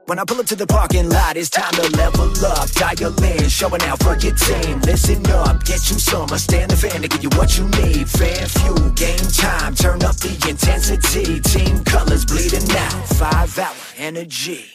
When I pull up to the parking lot, it's time to level up. Dial in, showing out for your team. Listen up, get you some. Stand the fan to give you what you need. Fan fuel, game time, turn up the intensity. Team colors bleeding out, 5-hour energy.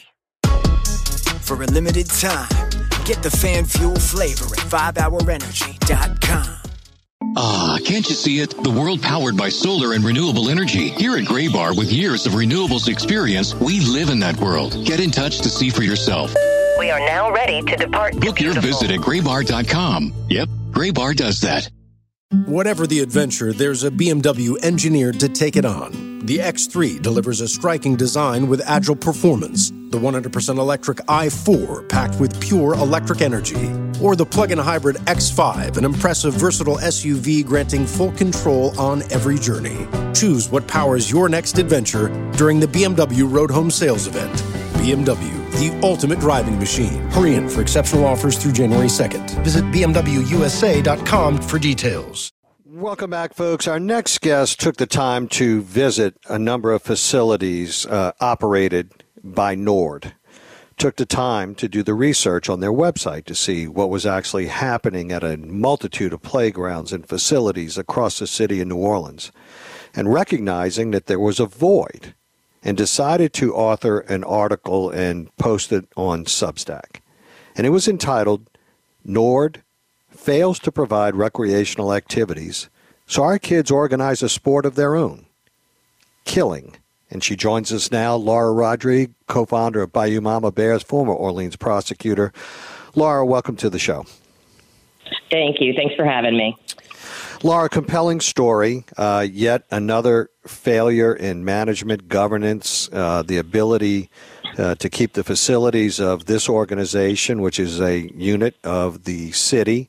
For a limited time, get the fan fuel flavor at 5hourenergy.com. Ah, can't you see it? The world powered by solar and renewable energy. Here at Graybar, with years of renewables experience, we live in that world. Get in touch to see for yourself. We are now ready to depart. Book your visit at graybar.com. Yep, Graybar does that. Whatever the adventure, there's a BMW engineered to take it on. The X3 delivers a striking design with agile performance. The 100% electric i4 packed with pure electric energy. Or the plug-in hybrid X5, an impressive, versatile SUV granting full control on every journey. Choose what powers your next adventure during the BMW Road Home Sales Event. BMW, the ultimate driving machine. Hurry in for exceptional offers through January 2nd. Visit BMWUSA.com for details. Welcome back, folks. Our next guest took the time to visit a number of facilities operated by Nord. Took the time to do the research on their website to see what was actually happening at a multitude of playgrounds and facilities across the city of New Orleans, and recognizing that there was a void, and decided to author an article and post it on Substack. And it was entitled, Nord Fails to Provide Recreational Activities, so our kids organize a sport of their own, killing. And she joins us now, Laura Rodrigue, co-founder of Bayou Mama Bears, former Orleans prosecutor. Laura, welcome to the show. Thank you. Thanks for having me. Laura, compelling story, yet another failure in management, governance, the ability to keep the facilities of this organization, which is a unit of the city,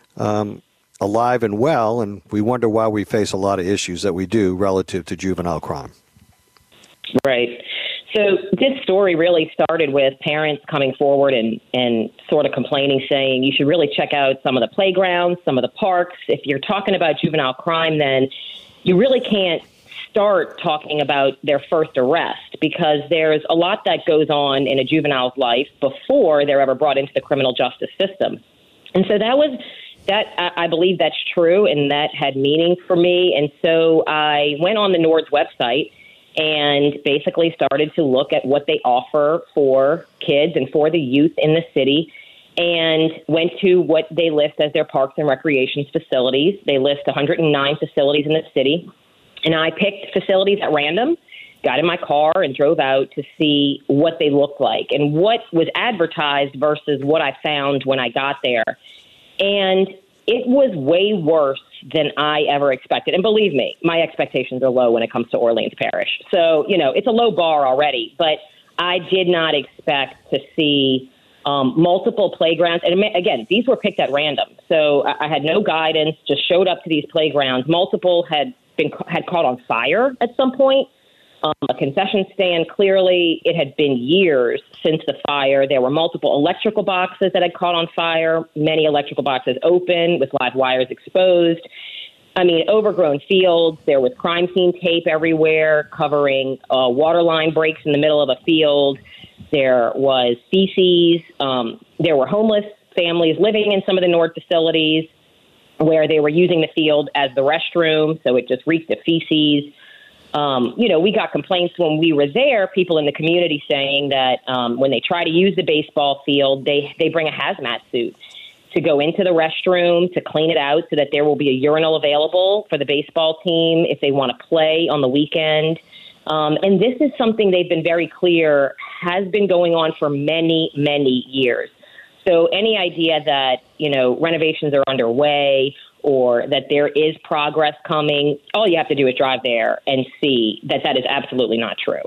alive and well, and we wonder why we face a lot of issues that we do relative to juvenile crime. Right. So this story really started with parents coming forward and sort of complaining, saying you should really check out some of the playgrounds, some of the parks. If you're talking about juvenile crime, then you really can't start talking about their first arrest, because there's a lot that goes on in a juvenile's life before they're ever brought into the criminal justice system. And so I believe that's true, and that had meaning for me. And so I went on the Nord's website and basically started to look at what they offer for kids and for the youth in the city, and went to what they list as their parks and recreation facilities. They list 109 facilities in the city, and I picked facilities at random, got in my car and drove out to see what they looked like and what was advertised versus what I found when I got there. And it was way worse than I ever expected. And believe me, my expectations are low when it comes to Orleans Parish. So, it's a low bar already, but I did not expect to see multiple playgrounds. And again, these were picked at random. So I had no guidance, just showed up to these playgrounds. Multiple had caught on fire at some point. A concession stand, clearly it had been years since the fire. There were multiple electrical boxes that had caught on fire, many electrical boxes open with live wires exposed. Overgrown fields. There was crime scene tape everywhere covering water line breaks in the middle of a field. There was feces. There were homeless families living in some of the Nord facilities where they were using the field as the restroom, so it just reeked of feces. We got complaints when we were there, people in the community saying that when they try to use the baseball field, they bring a hazmat suit to go into the restroom, to clean it out so that there will be a urinal available for the baseball team if they want to play on the weekend. And this is something they've been very clear has been going on for many, many years. So any idea that, renovations are underway or that there is progress coming, all you have to do is drive there and see that is absolutely not true.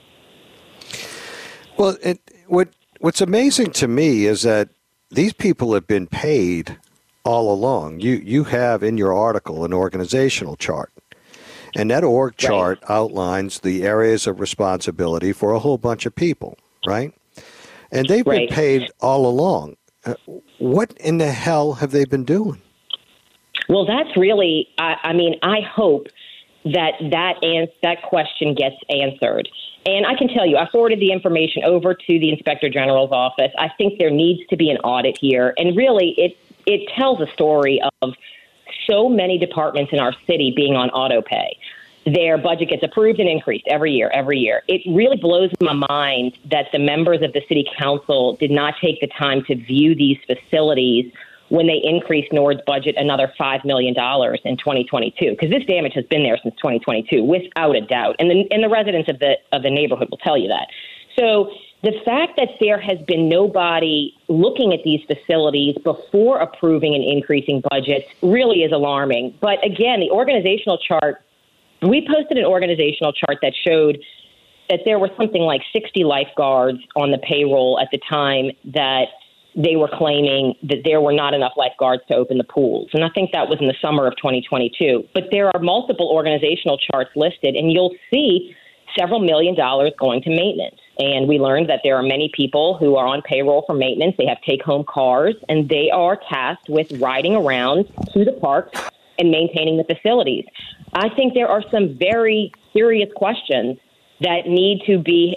Well, what's amazing to me is that these people have been paid all along. You have in your article an organizational chart, and that org chart outlines the areas of responsibility for a whole bunch of people, right? And they've been paid all along. What in the hell have they been doing? Well, that's really, I hope that question gets answered. And I can tell you, I forwarded the information over to the Inspector General's office. I think there needs to be an audit here. And really, it tells a story of so many departments in our city being on auto pay. Their budget gets approved and increased every year. It really blows my mind that the members of the city council did not take the time to view these facilities when they increased NORD's budget another $5 million in 2022, because this damage has been there since 2022, without a doubt. And the residents of the neighborhood will tell you that. So the fact that there has been nobody looking at these facilities before approving and increasing budgets really is alarming. But again, the organizational chart, we posted an organizational chart that showed that there were something like 60 lifeguards on the payroll at the time that they were claiming that there were not enough lifeguards to open the pools. And I think that was in the summer of 2022. But there are multiple organizational charts listed, and you'll see several $1 million going to maintenance. And we learned that there are many people who are on payroll for maintenance. They have take-home cars, and they are tasked with riding around to the parks and maintaining the facilities. I think there are some very serious questions that need to be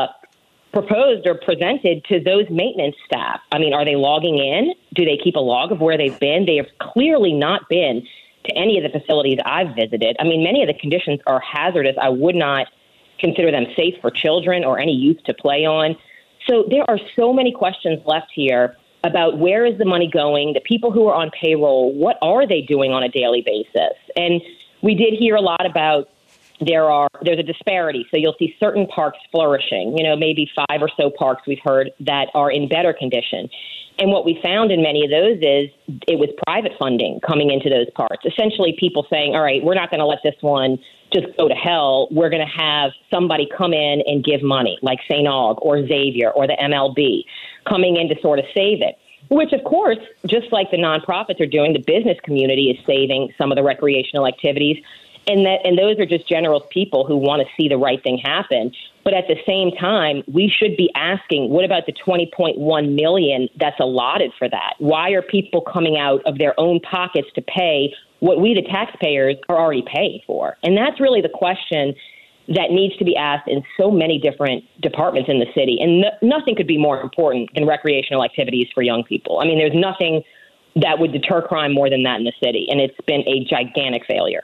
proposed or presented to those maintenance staff. I mean, are they logging in? Do they keep a log of where they've been? They have clearly not been to any of the facilities I've visited. I mean, many of the conditions are hazardous. I would not consider them safe for children or any youth to play on. So there are so many questions left here about where is the money going, the people who are on payroll, what are they doing on a daily basis? And we did hear a lot about there's a disparity. So you'll see certain parks flourishing, maybe 5 or so parks we've heard that are in better condition. And what we found in many of those is it was private funding coming into those parks. Essentially people saying, all right, we're not going to let this one just go to hell. We're going to have somebody come in and give money, like St. Aug or Xavier or the MLB coming in to sort of save it. Which, of course, just like the nonprofits are doing, the business community is saving some of the recreational activities. And those are just general people who want to see the right thing happen. But at the same time, we should be asking, what about the $20.1 million that's allotted for that? Why are people coming out of their own pockets to pay what we, the taxpayers, are already paying for? And that's really the question that needs to be asked in so many different departments in the city. And nothing could be more important than recreational activities for young people. I mean, there's nothing that would deter crime more than that in the city. And it's been a gigantic failure.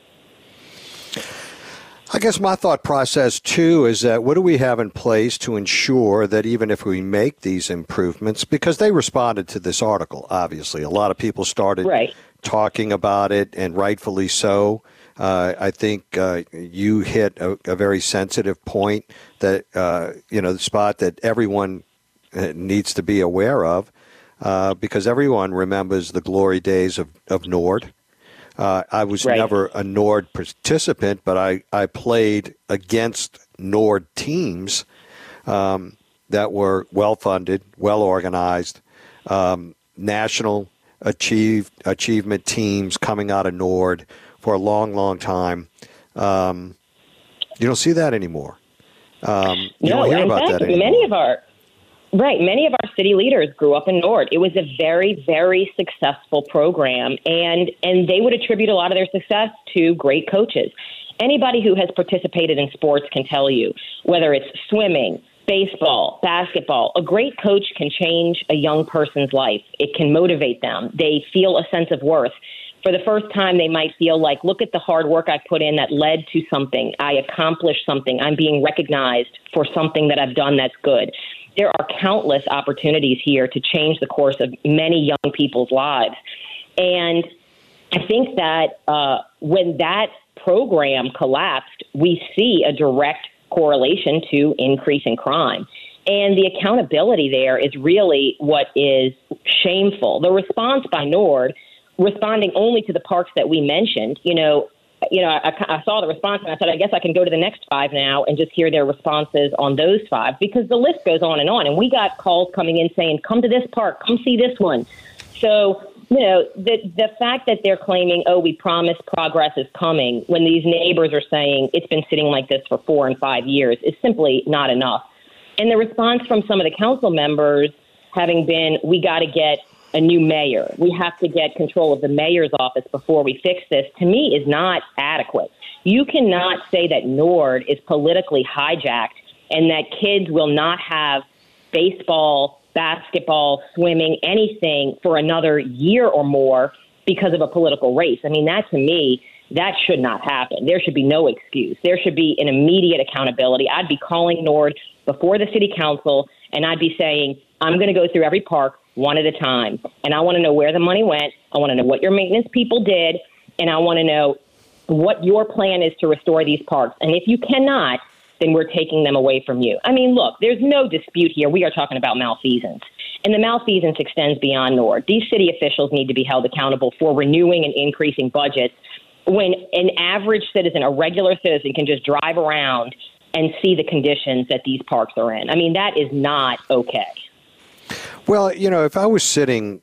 I guess my thought process, too, is that what do we have in place to ensure that even if we make these improvements, because they responded to this article, obviously. A lot of people started talking about it, and rightfully so. I think you hit a very sensitive point that, the spot that everyone needs to be aware of, because everyone remembers the glory days of NORD. I was never a NORD participant, but I played against NORD teams that were well-funded, well-organized, national achievement teams coming out of NORD for a long, long time. You don't see that anymore. You don't hear about that anymore. Many of our city leaders grew up in NORD. It was a very, very successful program, and they would attribute a lot of their success to great coaches. Anybody who has participated in sports can tell you, whether it's swimming, baseball, basketball, a great coach can change a young person's life. It can motivate them. They feel a sense of worth. For the first time, they might feel like, look at the hard work I put in that led to something. I accomplished something. I'm being recognized for something that I've done that's good. There are countless opportunities here to change the course of many young people's lives. And I think that when that program collapsed, we see a direct correlation to increasing crime. And the accountability there is really what is shameful. The response by NORD, responding only to the parks that we mentioned, I saw the response and I said, I guess I can go to the next 5 now and just hear their responses on those 5, because the list goes on. And we got calls coming in saying, come to this park, come see this one. So, the fact that they're claiming, we promise progress is coming, when these neighbors are saying it's been sitting like this for 4 and 5 years, is simply not enough. And the response from some of the council members having been, we got to get a new mayor. We have to get control of the mayor's office before we fix this, to me, is not adequate. You cannot say that Nord is politically hijacked and that kids will not have baseball, basketball, swimming, anything for another year or more because of a political race. I mean, that to me, that should not happen. There should be no excuse. There should be an immediate accountability. I'd be calling Nord before the city council, and I'd be saying, I'm going to go through every park one at a time, and I want to know where the money went. I want to know what your maintenance people did, and I want to know what your plan is to restore these parks. And if you cannot, then we're taking them away from you. I mean, look, there's no dispute here. We are talking about malfeasance. And the malfeasance extends beyond Nord. These city officials need to be held accountable for renewing and increasing budgets when an average citizen, a regular citizen, can just drive around and see the conditions that these parks are in. I mean, that is not okay. Well, you know, if I was sitting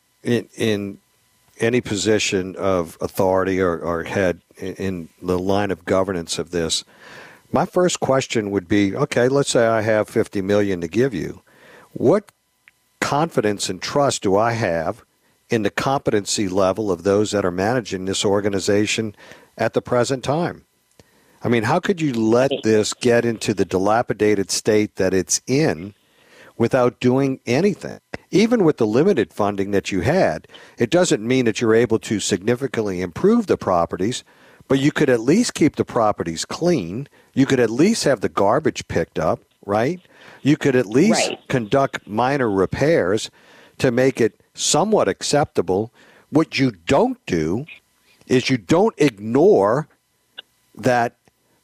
in any position of authority or head in the line of governance of this, my first question would be, okay, let's say I have $50 million to give you. What confidence and trust do I have in the competency level of those that are managing this organization at the present time? I mean, how could you let this get into the dilapidated state that it's in without doing anything? Even with the limited funding that you had, it doesn't mean that you're able to significantly improve the properties, but you could at least keep the properties clean. You could at least have the garbage picked up, right? You could at least conduct minor repairs to make it somewhat acceptable. What you don't do is you don't ignore that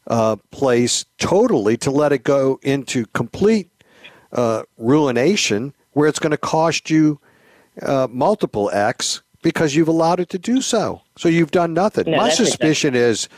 place totally to let it go into complete ruination where it's going to cost you multiple X because you've allowed it to do so. So you've done nothing. No, my suspicion is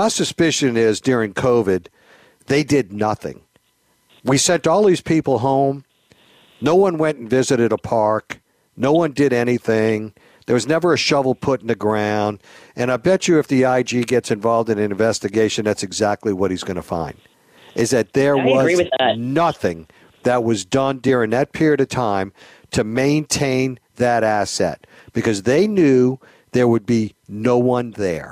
during COVID, they did nothing. We sent all these people home. No one went and visited a park. No one did anything. There was never a shovel put in the ground. And I bet you if the IG gets involved in an investigation, that's exactly what he's going to find, is that there was nothing that was done during that period of time to maintain that asset because they knew there would be no one there.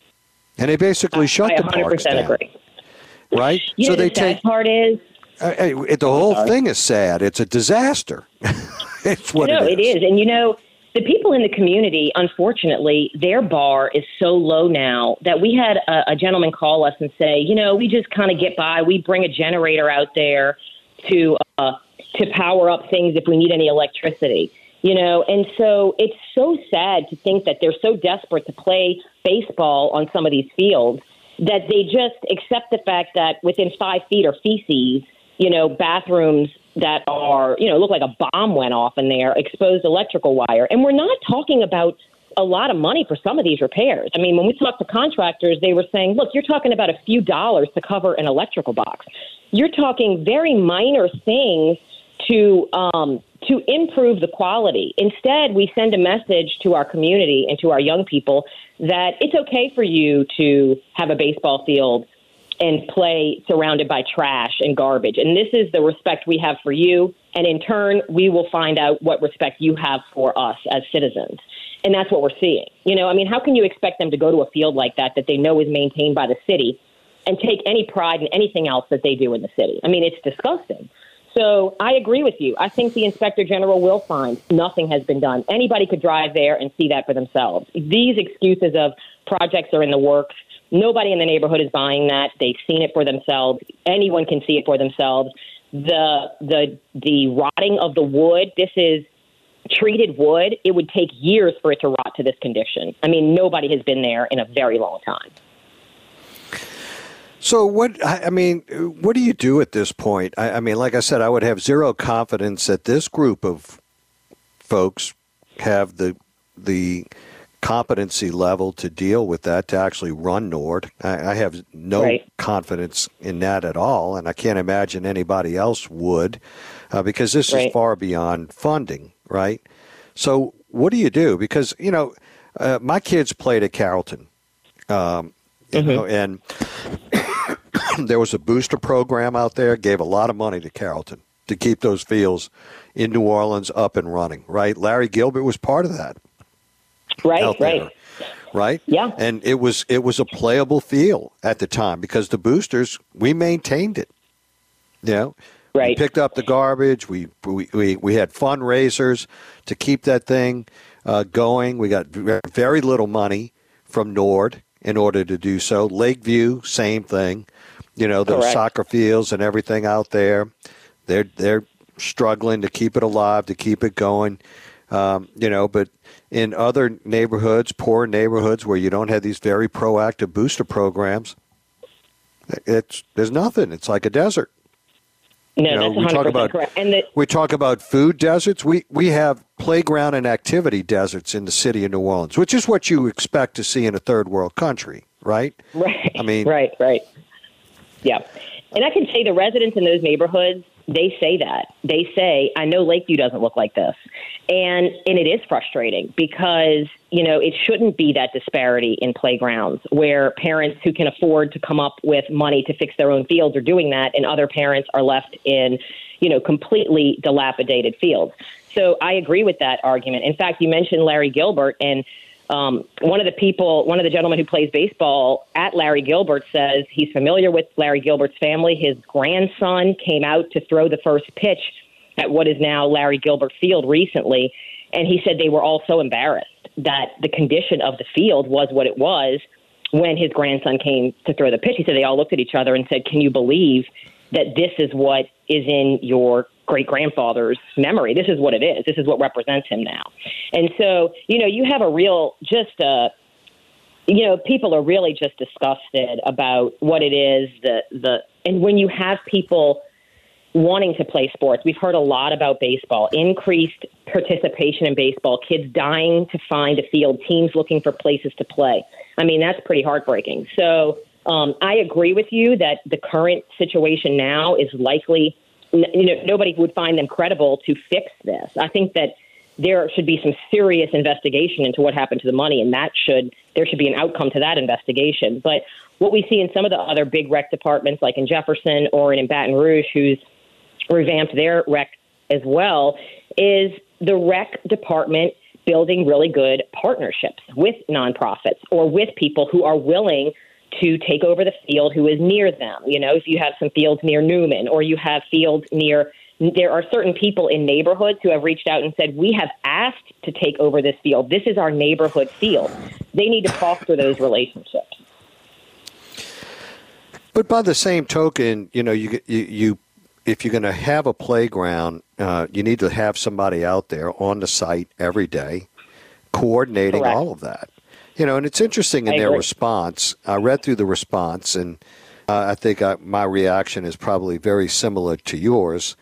And they basically shut the parks down. I 100% agree. Right? You know, the sad part is... the whole thing is sad. It's a disaster. It's what it is. It is. And, you know, the people in the community, unfortunately, their bar is so low now that we had a gentleman call us and say, you know, we just kind of get by. We bring a generator out there to power up things if we need any electricity, you know. And so it's so sad to think that they're so desperate to play baseball on some of these fields that they just accept the fact that within 5 feet are feces, you know, bathrooms that are, you know, look like a bomb went off in there, exposed electrical wire. And we're not talking about a lot of money for some of these repairs. I mean, when we talked to contractors, they were saying, look, you're talking about a few dollars to cover an electrical box. You're talking very minor things to improve the quality. Instead, we send a message to our community and to our young people that it's okay for you to have a baseball field and play surrounded by trash and garbage. And this is the respect we have for you. And in turn, we will find out what respect you have for us as citizens. And that's what we're seeing. You know, I mean, how can you expect them to go to a field like that they know is maintained by the city and take any pride in anything else that they do in the city? I mean, it's disgusting. So I agree with you. I think the Inspector General will find nothing has been done. Anybody could drive there and see that for themselves. These excuses of projects are in the works, nobody in the neighborhood is buying that. They've seen it for themselves. Anyone can see it for themselves. The rotting of the wood, this is treated wood. It would take years for it to rot to this condition. I mean, nobody has been there in a very long time. So what do you do at this point? I mean, like I said, I would have zero confidence that this group of folks have the competency level to deal with that, to actually run Nord. I have no confidence in that at all, and I can't imagine anybody else would, because this is far beyond funding, right? So what do you do? Because, you know, my kids played at Carrollton, you know, and there was a booster program out there, gave a lot of money to Carrollton. to keep those fields in New Orleans up and running, right? Larry Gilbert was part of that. Right? Yeah. And it was a playable field at the time because the boosters, we maintained it. You know? Right. We picked up the garbage. We had fundraisers to keep that thing going. We got very little money from Nord in order to do so. Lakeview, same thing. You know, those soccer fields and everything out there, they're struggling to keep it alive, to keep it going. You know, but in other neighborhoods, poor neighborhoods where you don't have these very proactive booster programs, there's nothing. It's like a desert. No, you know, that's 100% correct. And we talk about food deserts. We have playground and activity deserts in the city of New Orleans, which is what you expect to see in a third world country, right? Right. I mean, right. Yeah. And I can say the residents in those neighborhoods, they say that. They say, I know Lakeview doesn't look like this. And it is frustrating because, you know, it shouldn't be that disparity in playgrounds where parents who can afford to come up with money to fix their own fields are doing that and other parents are left in, you know, completely dilapidated fields. So I agree with that argument. In fact, you mentioned Larry Gilbert, and one of the gentlemen who plays baseball at Larry Gilbert says he's familiar with Larry Gilbert's family. His grandson came out to throw the first pitch at what is now Larry Gilbert Field recently, and he said they were all so embarrassed that the condition of the field was what it was when his grandson came to throw the pitch. He said they all looked at each other and said, can you believe that this is what is in your great-grandfather's memory? This is what it is. This is what represents him now. And so, you know, you have a real people are really just disgusted about what it is, and when you have people wanting to play sports, we've heard a lot about baseball, increased participation in baseball, kids dying to find a field, teams looking for places to play. I mean, that's pretty heartbreaking. So I agree with you that the current situation now is likely, you know, nobody would find them credible to fix this. I think that there should be some serious investigation into what happened to the money, and there should be an outcome to that investigation. But what we see in some of the other big rec departments, like in Jefferson or in Baton Rouge, who's revamped their rec as well, is the rec department building really good partnerships with nonprofits or with people who are willing to take over the field who is near them. You know, if you have some fields near Newman or you have fields there are certain people in neighborhoods who have reached out and said, we have asked to take over this field. This is our neighborhood field. They need to foster those relationships. But by the same token, you know, you if you're going to have a playground, you need to have somebody out there on the site every day coordinating Correct. all of that. You know, and it's interesting in their response. I read through the response, and I think my reaction is probably very similar to yours.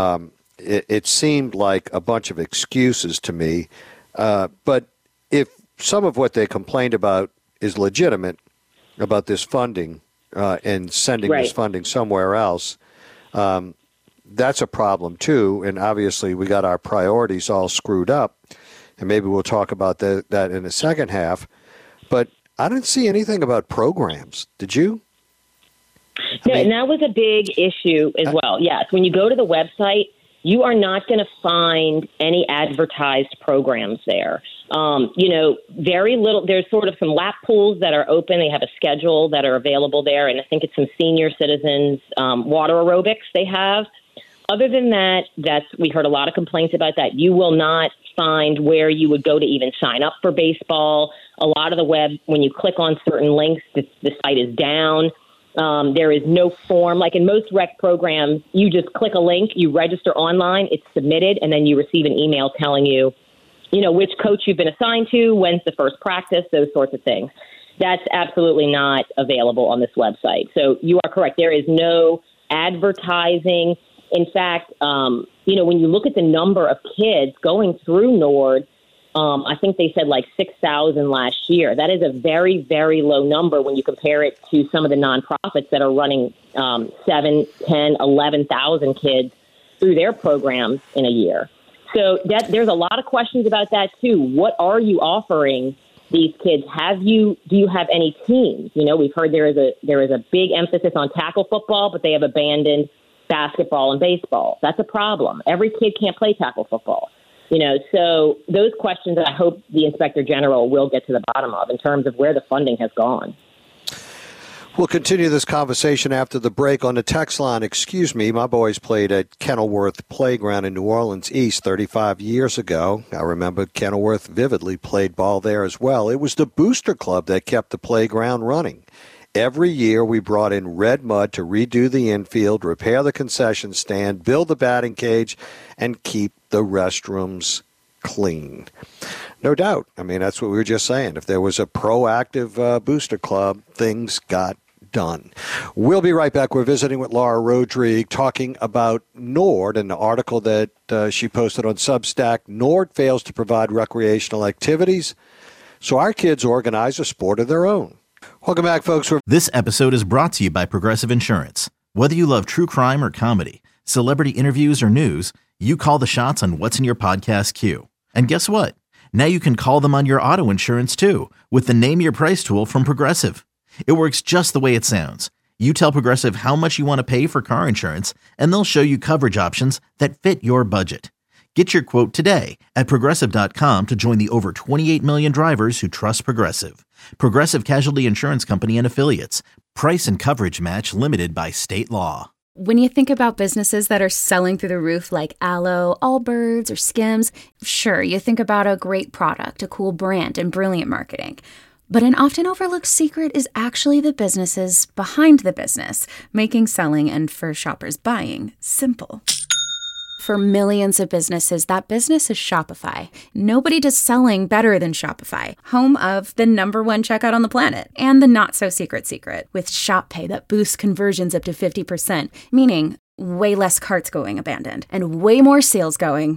It seemed like a bunch of excuses to me. But if some of what they complained about is legitimate about this funding and sending this funding somewhere else, that's a problem too. And obviously we got our priorities all screwed up. And maybe we'll talk about that in the second half. But I didn't see anything about programs. Did you? No, and that was a big issue as well. Yes, when you go to the website, you are not going to find any advertised programs there. You know, very little. There's sort of some lap pools that are open. They have a schedule that are available there, and I think it's some senior citizens water aerobics they have. Other than that, we heard a lot of complaints about that. You will not find where you would go to even sign up for baseball. A lot of the web, when you click on certain links, the site is down. There is no form. Like in most rec programs, you just click a link, you register online, it's submitted, and then you receive an email telling you, you know, which coach you've been assigned to, when's the first practice, those sorts of things. That's absolutely not available on this website. So you are correct. There is no advertising. In fact, you know, when you look at the number of kids going through Nord, I think they said like 6,000 last year. That is a very, very low number when you compare it to some of the nonprofits that are running 7, 10, 11,000 kids through their programs in a year. So there's a lot of questions about that too. What are you offering these kids? Do you have any teams? You know, we've heard there is a big emphasis on tackle football, but they have abandoned basketball and baseball. That's a problem. Every kid can't play tackle football. So those questions I hope the Inspector General will get to the bottom of in terms of where the funding has gone. We'll continue this conversation after the break. On the text line, excuse me, my boys played at Kenilworth Playground in New Orleans East 35 years ago. I remember Kenilworth vividly, played ball there as well. It was the Booster Club that kept the playground running. Every year we brought in red mud to redo the infield, repair the concession stand, build the batting cage, and keep the restrooms clean. No doubt. I mean, that's what we were just saying. If there was a proactive Booster Club, things got done. We'll be right back. We're visiting with Laura Rodrigue, talking about Nord and the article that she posted on Substack. Nord fails to provide recreational activities, so our kids organize a sport of their own. Welcome back, folks. This episode is brought to you by Progressive Insurance. Whether you love true crime or comedy, celebrity interviews or news, you call the shots on what's in your podcast queue. And guess what? Now you can call them on your auto insurance too with the Name Your Price tool from Progressive. It works just the way it sounds. You tell Progressive how much you want to pay for car insurance, and they'll show you coverage options that fit your budget. Get your quote today at Progressive.com to join the over 28 million drivers who trust Progressive. Progressive Casualty Insurance Company and Affiliates. Price and coverage match limited by state law. When you think about businesses that are selling through the roof like Aloe, Allbirds, or Skims, sure, you think about a great product, a cool brand, and brilliant marketing. But an often overlooked secret is actually the businesses behind the business, making selling and for shoppers buying simple. For millions of businesses, that business is Shopify. Nobody does selling better than Shopify, home of the #1 checkout on the planet, and the not-so-secret secret, with Shop Pay that boosts conversions up to 50%, meaning way less carts going abandoned, and way more sales going.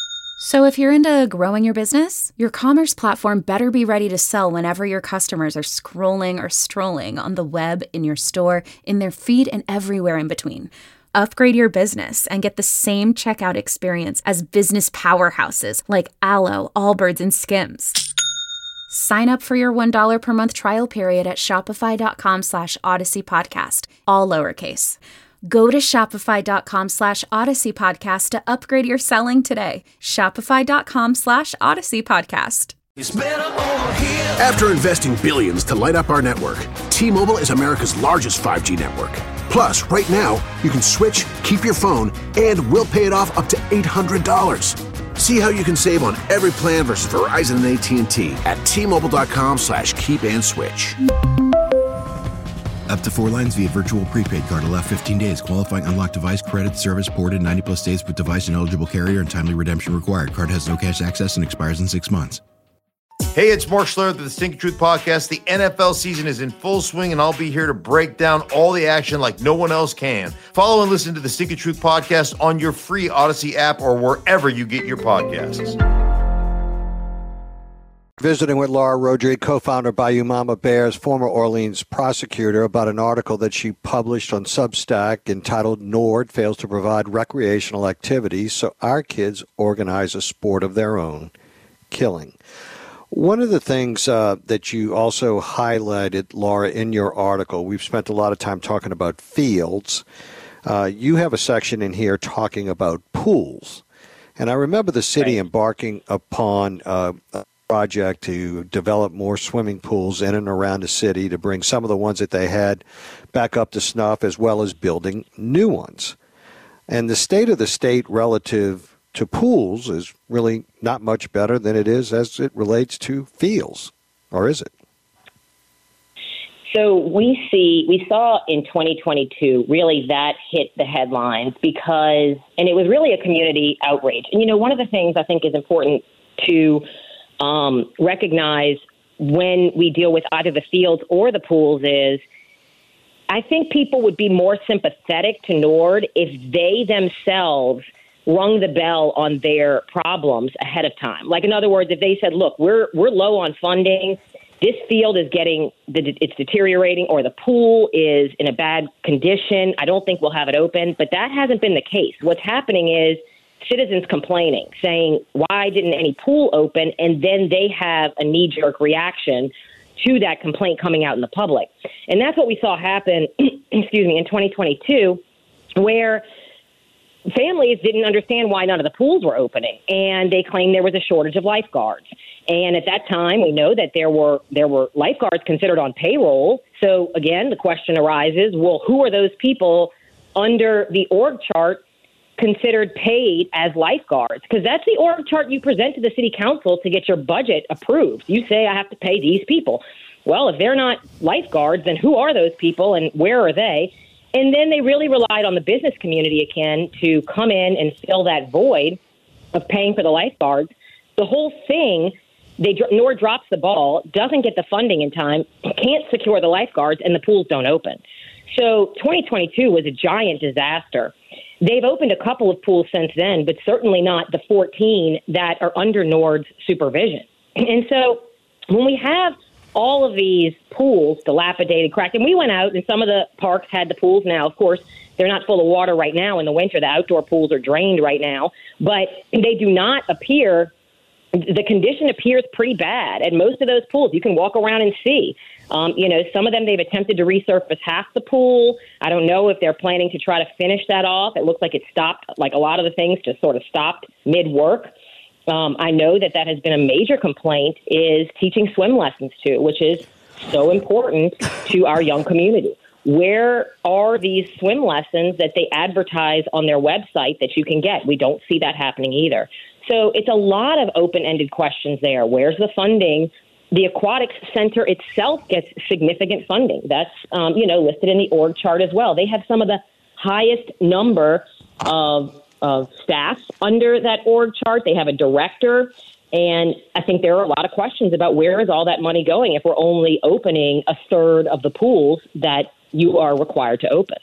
So if you're into growing your business, your commerce platform better be ready to sell whenever your customers are scrolling or strolling on the web, in your store, in their feed, and everywhere in between. Upgrade your business and get the same checkout experience as business powerhouses like Aloe, Allbirds, and Skims. Sign up for your $1 per month trial period at shopify.com/Odyssey Podcast, all lowercase. Go to shopify.com /Odyssey Podcast to upgrade your selling today. Shopify.com /Odyssey Podcast. After investing billions to light up our network, T-Mobile is America's largest 5G network. Plus, right now, you can switch, keep your phone, and we'll pay it off up to $800. See how you can save on every plan versus Verizon and AT&T at T-Mobile.com/keep-and-switch. Up to 4 lines via virtual prepaid card. Allow 15 days. Qualifying unlocked device credit service ported 90-plus days with device and eligible carrier and timely redemption required. Card has no cash access and expires in 6 months. Hey, it's Mark Schlereth of the Stinking Truth Podcast. The NFL season is in full swing, and I'll be here to break down all the action like no one else can. Follow and listen to the Stinking Truth Podcast on your free Odyssey app or wherever you get your podcasts. Visiting with Laura Rodrigue, co-founder of Bayou Mama Bears, former Orleans prosecutor, about an article that she published on Substack entitled "Nord Fails to Provide Recreational Activities, So Our Kids Organize a Sport of Their Own, Killing." One of the things that you also highlighted, Laura, in your article, we've spent a lot of time talking about fields. You have a section in here talking about pools. And I remember the city embarking upon a project to develop more swimming pools in and around the city, to bring some of the ones that they had back up to snuff, as well as building new ones. And the state of the state relative to pools is really not much better than it is as it relates to fields, or is it? So we saw in 2022 really that hit the headlines because, and it was really a community outrage. And, one of the things I think is important to recognize when we deal with either the fields or the pools is, I think people would be more sympathetic to Nord if they themselves rung the bell on their problems ahead of time. Like, in other words, if they said, look, we're low on funding, this field is it's deteriorating, or the pool is in a bad condition, I don't think we'll have it open. But that hasn't been the case. What's happening is citizens complaining, saying, why didn't any pool open? And then they have a knee-jerk reaction to that complaint coming out in the public. And that's what we saw happen, in 2022. where families didn't understand why none of the pools were opening, and they claimed there was a shortage of lifeguards. And at that time, we know that there were lifeguards considered on payroll. So again, the question arises, well, who are those people under the org chart considered paid as lifeguards? Because that's the org chart you present to the city council to get your budget approved. You say, I have to pay these people. Well, if they're not lifeguards, then who are those people and where are they? And then they really relied on the business community again to come in and fill that void of paying for the lifeguards. The whole thing, NORD drops the ball, doesn't get the funding in time, can't secure the lifeguards, and the pools don't open. So 2022 was a giant disaster. They've opened a couple of pools since then, but certainly not the 14 that are under NORD's supervision. And so when we have all of these pools dilapidated, cracked, and we went out and some of the parks had the pools now. Of course, they're not full of water right now in the winter. The outdoor pools are drained right now, but they do not appear, the condition appears pretty bad at most of those pools. You can walk around and see. Some of them they've attempted to resurface half the pool. I don't know if they're planning to try to finish that off. It looks like it stopped, like a lot of the things just sort of stopped mid-work. I know that has been a major complaint is teaching swim lessons too, which is so important to our young community. Where are these swim lessons that they advertise on their website that you can get? We don't see that happening either. So it's a lot of open-ended questions there. Where's the funding? The Aquatics Center itself gets significant funding. That's, listed in the org chart as well. They have some of the highest number of staff under that org chart. They have a director. And I think there are a lot of questions about where is all that money going if we're only opening a third of the pools that you are required to open.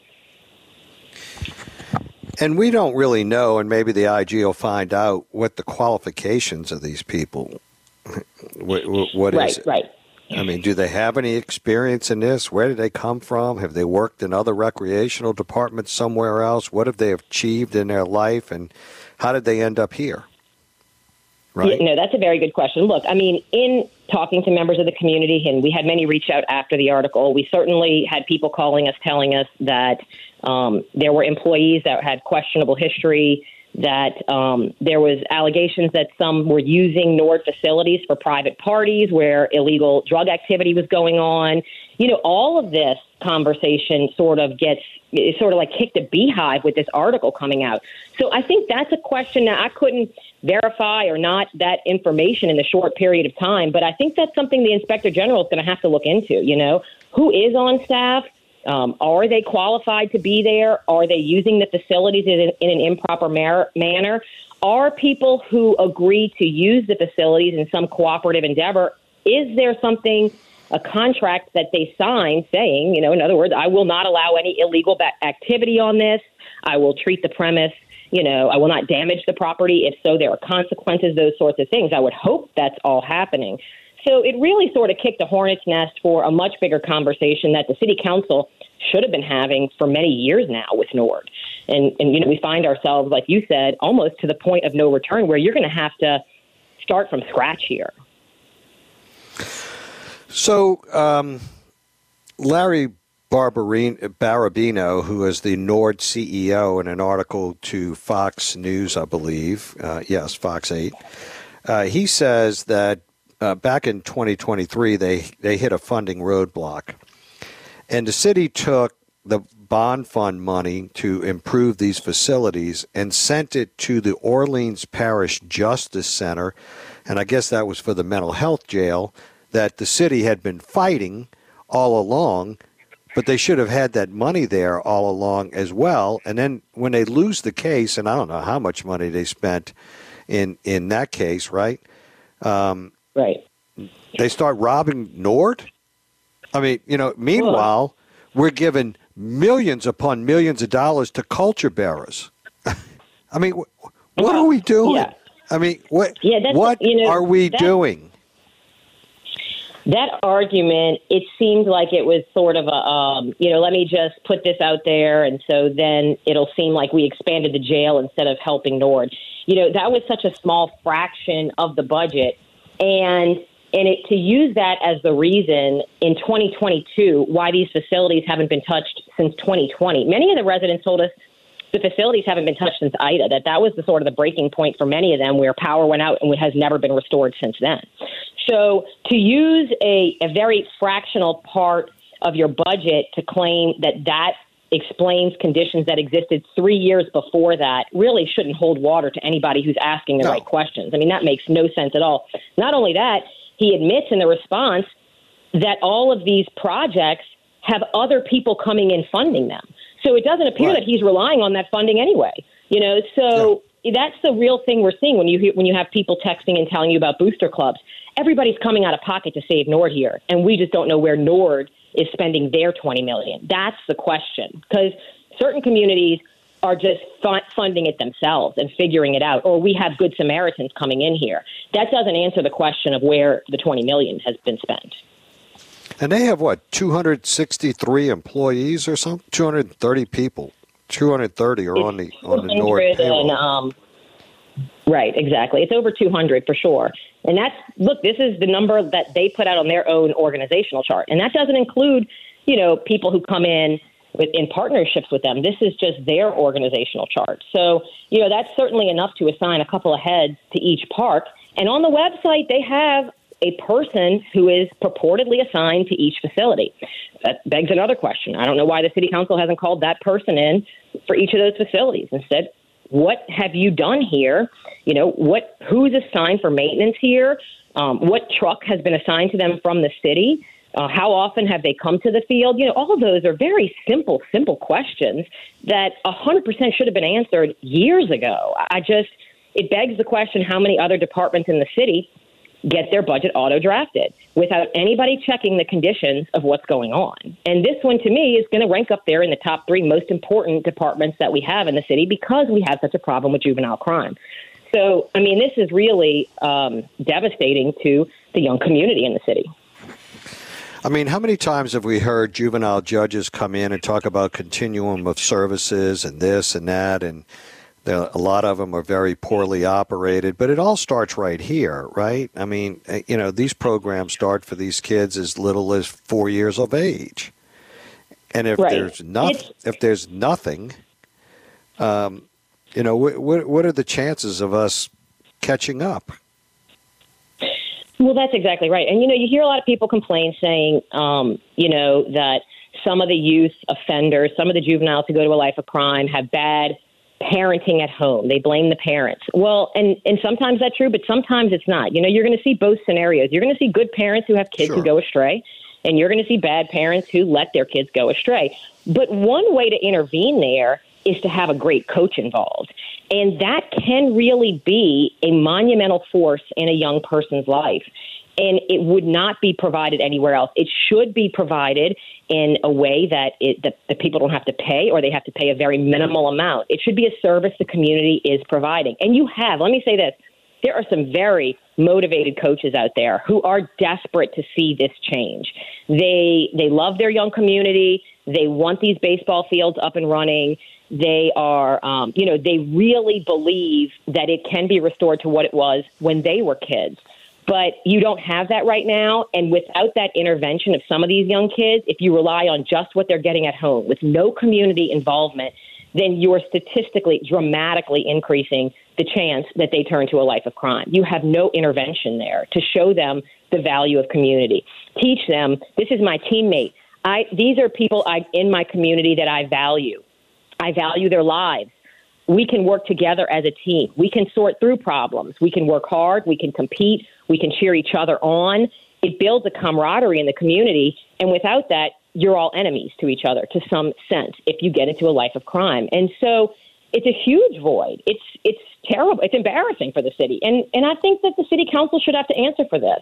And we don't really know, and maybe the IG will find out, what the qualifications of these people. What is it? Right. I mean, do they have any experience in this? Where did they come from? Have they worked in other recreational departments somewhere else? What have they achieved in their life, and how did they end up here? Right. No, that's a very good question. Look, I mean, in talking to members of the community, and we had many reach out after the article, we certainly had people calling us, telling us that there were employees that had questionable history, that there was allegations that some were using NORD facilities for private parties where illegal drug activity was going on. All of this conversation sort of like kicked a beehive with this article coming out. So I think that's a question. Now, I couldn't verify or not that information in the short period of time, but I think that's something the Inspector General is going to have to look into. Who is on staff? Are they qualified to be there? Are they using the facilities in an improper manner? Are people who agree to use the facilities in some cooperative endeavor, is there a contract that they sign saying, in other words, I will not allow any illegal activity on this. I will treat the premise, I will not damage the property. If so, there are consequences, those sorts of things. I would hope that's all happening. So it really sort of kicked a hornet's nest for a much bigger conversation that the city council should have been having for many years now with NORD. And we find ourselves, like you said, almost to the point of no return where you're going to have to start from scratch here. So Larry Barabino, who is the NORD CEO, in an article to Fox News, I believe, Fox 8, he says that back in 2023, they hit a funding roadblock. And the city took the bond fund money to improve these facilities and sent it to the Orleans Parish Justice Center. And I guess that was for the mental health jail that the city had been fighting all along, but they should have had that money there all along as well. And then when they lose the case, and I don't know how much money they spent in that case, right? Right. They start robbing NORD? I mean, meanwhile, we're giving millions upon millions of dollars to culture bearers. I mean, what are we doing? Yeah. I mean, what are we doing? That argument, it seemed like it was sort of let me just put this out there, and so then it'll seem like we expanded the jail instead of helping NORD. That was such a small fraction of the budget, and to use that as the reason in 2022 why these facilities haven't been touched since 2020. Many of the residents told us the facilities haven't been touched since Ida, that was the sort of the breaking point for many of them, where power went out and has never been restored since then. So to use a very fractional part of your budget to claim that explains conditions that existed 3 years before that really shouldn't hold water to anybody who's asking the right questions. I mean, that makes no sense at all. Not only that, he admits in the response that all of these projects have other people coming in funding them. So it doesn't appear that he's relying on that funding anyway. So that's the real thing we're seeing when you have people texting and telling you about booster clubs. Everybody's coming out of pocket to save Nord here, and we just don't know where Nord is spending their $20 million. That's the question, because certain communities are just funding it themselves and figuring it out, or we have Good Samaritans coming in here. That doesn't answer the question of where the $20 million has been spent. And they have, 263 employees or something? 230 people. 230 are on the Nord payroll. Right, exactly. It's over 200 for sure. And this is the number that they put out on their own organizational chart. And that doesn't include, people who come in partnerships with them. This is just their organizational chart. So, that's certainly enough to assign a couple of heads to each park. And on the website, they have a person who is purportedly assigned to each facility. That begs another question. I don't know why the city council hasn't called that person in for each of those facilities. Instead, what have you done here? Who's assigned for maintenance here? What truck has been assigned to them from the city? How often have they come to the field? All of those are very simple questions that 100% should have been answered years ago. It begs the question, how many other departments in the city get their budget auto-drafted without anybody checking the conditions of what's going on? And this one, to me, is going to rank up there in the top 3 most important departments that we have in the city because we have such a problem with juvenile crime. So, this is really devastating to the young community in the city. How many times have we heard juvenile judges come in and talk about continuum of services and this and that, and a lot of them are very poorly operated, but it all starts right here, right? These programs start for these kids as little as 4 years of age. And if there's nothing, what are the chances of us catching up? Well, that's exactly right. And, you hear a lot of people complain saying, that some of the youth offenders, some of the juveniles who go to a life of crime have bad parenting at home. They blame the parents. Well, and sometimes that's true, but sometimes it's not. You're going to see both scenarios. You're going to see good parents who have kids who go astray, and you're going to see bad parents who let their kids go astray. But one way to intervene there is to have a great coach involved. And that can really be a monumental force in a young person's life. And it would not be provided anywhere else. It should be provided in a way that the people don't have to pay, or they have to pay a very minimal amount. It should be a service the community is providing. And let me say this, there are some very motivated coaches out there who are desperate to see this change. They love their young community. They want these baseball fields up and running. They are, they really believe that it can be restored to what it was when they were kids. But you don't have that right now. And without that intervention of some of these young kids, if you rely on just what they're getting at home with no community involvement, then you're statistically dramatically increasing the chance that they turn to a life of crime. You have no intervention there to show them the value of community. Teach them, this is my teammate. These are people in my community that I value. I value their lives. We can work together as a team. We can sort through problems. We can work hard. We can compete. We can cheer each other on. It builds a camaraderie in the community. And without that, you're all enemies to each other to some sense if you get into a life of crime. And so it's a huge void. It's terrible. It's embarrassing for the city. And I think that the city council should have to answer for this.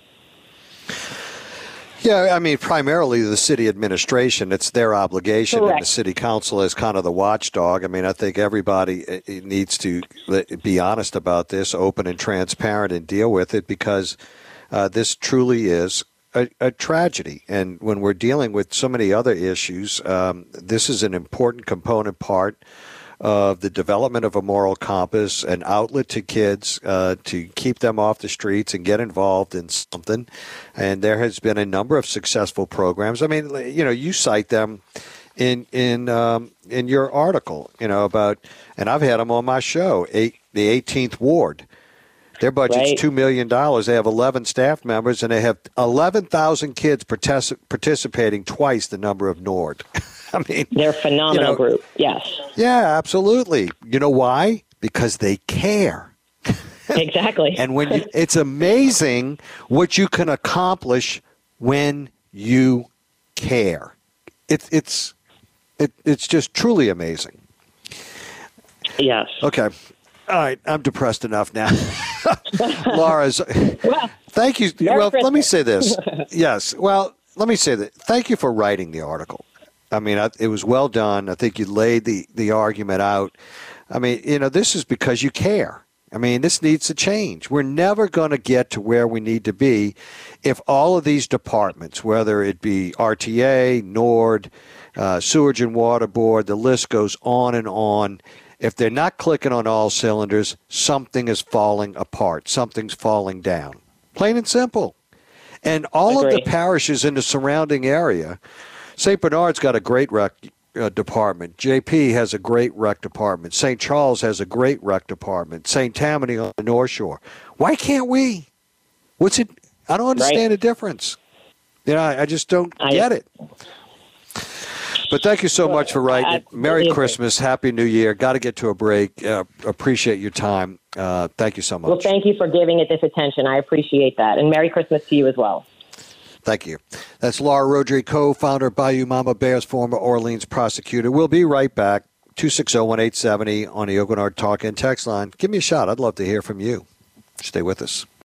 Yeah, primarily the city administration. It's their obligation. Correct. And the city council is kind of the watchdog. I think everybody needs to be honest about this, open and transparent, and deal with it, because this truly is a tragedy. And when we're dealing with so many other issues, this is an important component part of the development of a moral compass, an outlet to kids to keep them off the streets and get involved in something. And there has been a number of successful programs. You cite them in your article, about, and I've had them on my show, the 18th Ward. Their budget's $2 million. They have 11 staff members, and they have 11,000 kids participating, twice the number of Nord. I mean, they're a phenomenal group. Yes. Yeah, absolutely. You know why? Because they care. Exactly. And it's amazing what you can accomplish when you care. It's just truly amazing. Yes. Okay. All right, I'm depressed enough now. Laura, thank you. Well, let me say this. Yes. Well, let me say that. Thank you for writing the article. I mean, it was well done. I think you laid the argument out. I mean, this is because you care. I mean, this needs to change. We're never going to get to where we need to be if all of these departments, whether it be RTA, NORD, Sewage and Water Board, the list goes on and on. If they're not clicking on all cylinders, something is falling apart. Something's falling down. Plain and simple. And all of the parishes in the surrounding area, St. Bernard's got a great rec department. JP has a great rec department. St. Charles has a great rec department. St. Tammany on the North Shore. Why can't we? What's it? I don't understand the difference. I just don't get it. But thank you so much for writing it. Merry Christmas. Happy New Year. Got to get to a break. Appreciate your time. Thank you so much. Well, thank you for giving it this attention. I appreciate that. And Merry Christmas to you as well. Thank you. That's Laura Rodri, co-founder of Bayou Mama Bears, former Orleans prosecutor. We'll be right back. 260-1870 on the Ogunard Talk and text line. Give me a shot. I'd love to hear from you. Stay with us.